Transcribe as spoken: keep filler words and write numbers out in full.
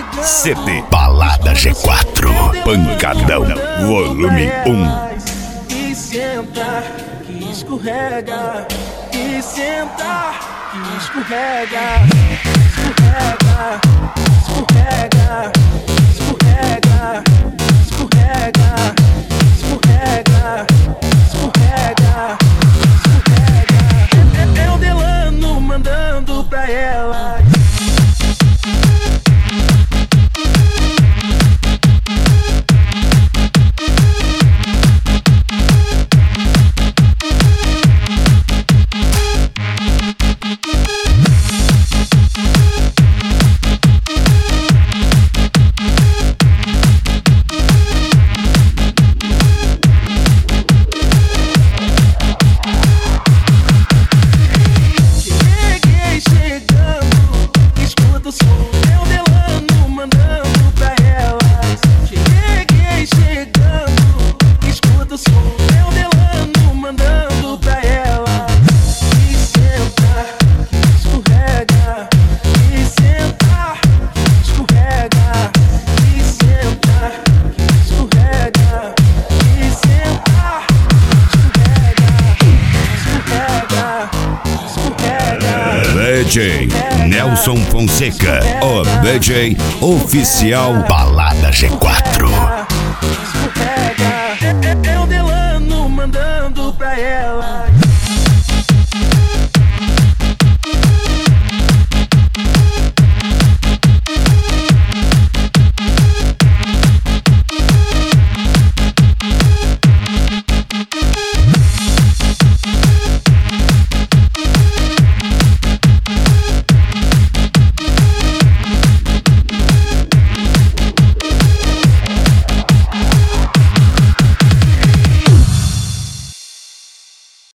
C D Balada G quatro, Pancadão, volume um. E senta, que escorrega. E senta, que escorrega. Escorrega, escorrega, escorrega, escorrega, escorrega, escorrega, escorrega. É, é o Delano mandando pra ela. D J Nelson Fonseca, o D J oficial Balada G quatro.